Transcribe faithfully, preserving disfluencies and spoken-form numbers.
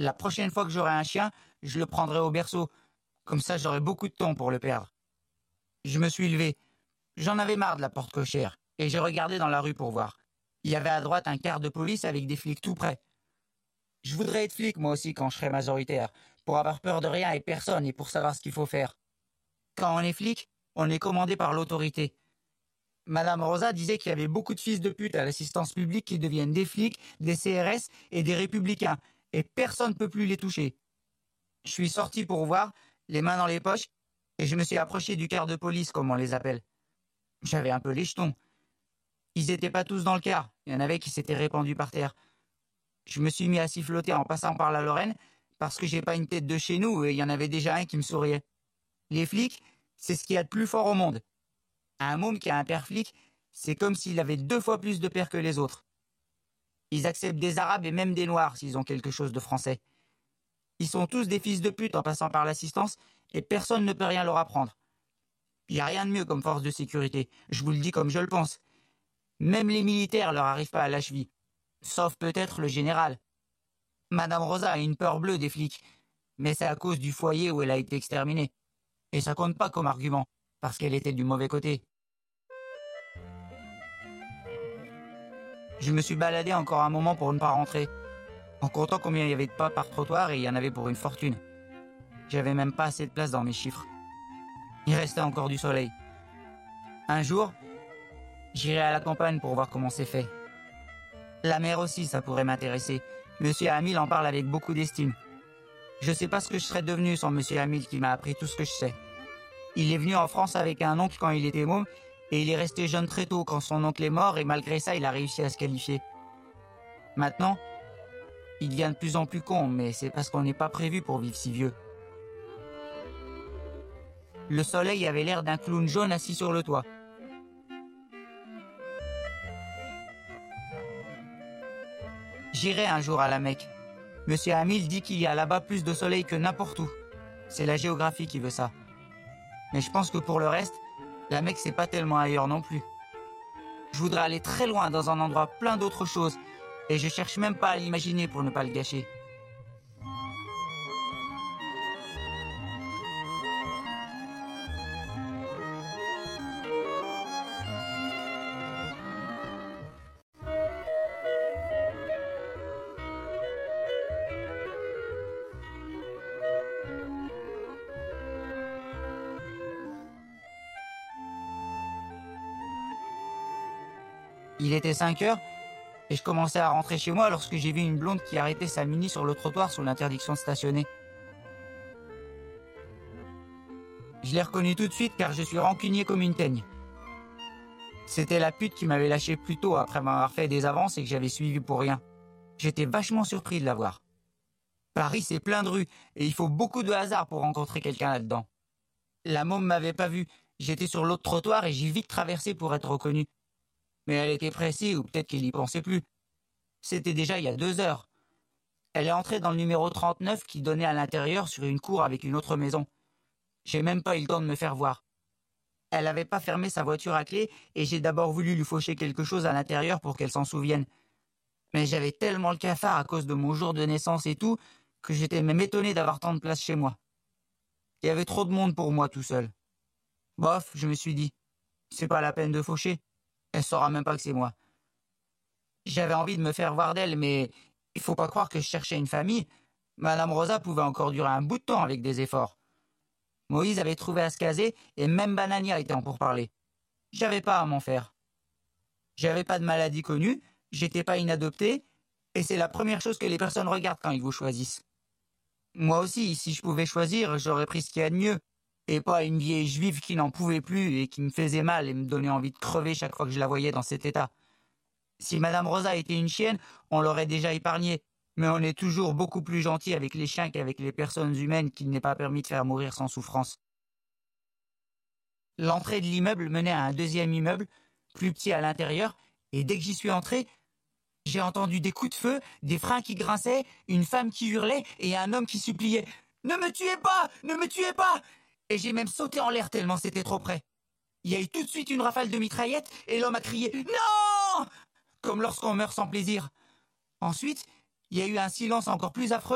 La prochaine fois que j'aurai un chien, je le prendrai au berceau. Comme ça, j'aurai beaucoup de temps pour le perdre. Je me suis levé. J'en avais marre de la porte cochère, et j'ai regardé dans la rue pour voir. Il y avait à droite un car de police avec des flics tout près. Je voudrais être flic moi aussi quand je serai majoritaire, pour avoir peur de rien et personne et pour savoir ce qu'il faut faire. Quand on est flic, on est commandé par l'autorité. Madame Rosa disait qu'il y avait beaucoup de fils de pute à l'assistance publique qui deviennent des flics, des C R S et des républicains, et personne ne peut plus les toucher. Je suis sorti pour voir, les mains dans les poches, et je me suis approché du car de police, comme on les appelle. J'avais un peu les jetons. Ils n'étaient pas tous dans le car, il y en avait qui s'étaient répandus par terre. Je me suis mis à siffloter en passant par la Lorraine, parce que j'ai pas une tête de chez nous, et il y en avait déjà un qui me souriait. Les flics, c'est ce qu'il y a de plus fort au monde. Un môme qui a un père flic, c'est comme s'il avait deux fois plus de pères que les autres. Ils acceptent des Arabes et même des Noirs s'ils ont quelque chose de français. Ils sont tous des fils de pute en passant par l'assistance et personne ne peut rien leur apprendre. Il n'y a rien de mieux comme force de sécurité, je vous le dis comme je le pense. Même les militaires leur arrivent pas à la cheville, sauf peut-être le général. Madame Rosa a une peur bleue des flics, mais c'est à cause du foyer où elle a été exterminée. Et ça compte pas comme argument, parce qu'elle était du mauvais côté. Je me suis baladé encore un moment pour ne pas rentrer, en comptant combien il y avait de pas par trottoir et il y en avait pour une fortune. J'avais même pas assez de place dans mes chiffres. Il restait encore du soleil. Un jour, j'irai à la campagne pour voir comment c'est fait. La mer aussi, ça pourrait m'intéresser. Monsieur Hamil en parle avec beaucoup d'estime. Je sais pas ce que je serais devenu sans Monsieur Hamil qui m'a appris tout ce que je sais. Il est venu en France avec un oncle quand il était môme, et il est resté jeune très tôt quand son oncle est mort, et malgré ça, il a réussi à se qualifier. Maintenant, il devient de plus en plus con, mais c'est parce qu'on n'est pas prévu pour vivre si vieux. Le soleil avait l'air d'un clown jaune assis sur le toit. J'irai un jour à la Mecque. Monsieur Hamil dit qu'il y a là-bas plus de soleil que n'importe où. C'est la géographie qui veut ça. Mais je pense que pour le reste, la Mecque c'est pas tellement ailleurs non plus. Je voudrais aller très loin dans un endroit plein d'autres choses, et je cherche même pas à l'imaginer pour ne pas le gâcher. Il était cinq heures, et je commençais à rentrer chez moi lorsque j'ai vu une blonde qui arrêtait sa Mini sur le trottoir sous l'interdiction de stationner. Je l'ai reconnue tout de suite car je suis rancunier comme une teigne. C'était la pute qui m'avait lâché plus tôt après m'avoir fait des avances et que j'avais suivi pour rien. J'étais vachement surpris de la voir. Paris, c'est plein de rues, et il faut beaucoup de hasard pour rencontrer quelqu'un là-dedans. La môme m'avait pas vu, j'étais sur l'autre trottoir et j'ai vite traversé pour être reconnu. Mais elle était pressée ou peut-être qu'elle y pensait plus. C'était déjà il y a deux heures. Elle est entrée dans le numéro trente-neuf qui donnait à l'intérieur sur une cour avec une autre maison. J'ai même pas eu le temps de me faire voir. Elle avait pas fermé sa voiture à clé et j'ai d'abord voulu lui faucher quelque chose à l'intérieur pour qu'elle s'en souvienne. Mais j'avais tellement le cafard à cause de mon jour de naissance et tout que j'étais même étonné d'avoir tant de place chez moi. Il y avait trop de monde pour moi tout seul. Bof, je me suis dit, c'est pas la peine de faucher. Elle saura même pas que c'est moi. J'avais envie de me faire voir d'elle, mais il faut pas croire que je cherchais une famille. Madame Rosa pouvait encore durer un bout de temps avec des efforts. Moïse avait trouvé à se caser et même Banania était en pourparlers. J'avais pas à m'en faire. J'avais pas de maladie connue, j'étais pas inadopté, et c'est la première chose que les personnes regardent quand ils vous choisissent. Moi aussi, si je pouvais choisir, j'aurais pris ce qu'il y a de mieux, et pas une vieille juive qui n'en pouvait plus et qui me faisait mal et me donnait envie de crever chaque fois que je la voyais dans cet état. Si Madame Rosa était une chienne, on l'aurait déjà épargnée, mais on est toujours beaucoup plus gentil avec les chiens qu'avec les personnes humaines qu'il n'est pas permis de faire mourir sans souffrance. L'entrée de l'immeuble menait à un deuxième immeuble, plus petit à l'intérieur, et dès que j'y suis entré, j'ai entendu des coups de feu, des freins qui grinçaient, une femme qui hurlait et un homme qui suppliait « Ne me tuez pas! Ne me tuez pas !» Et j'ai même sauté en l'air tellement c'était trop près. Il y a eu tout de suite une rafale de mitraillettes et l'homme a crié « Non !» comme lorsqu'on meurt sans plaisir. Ensuite, il y a eu un silence encore plus affreux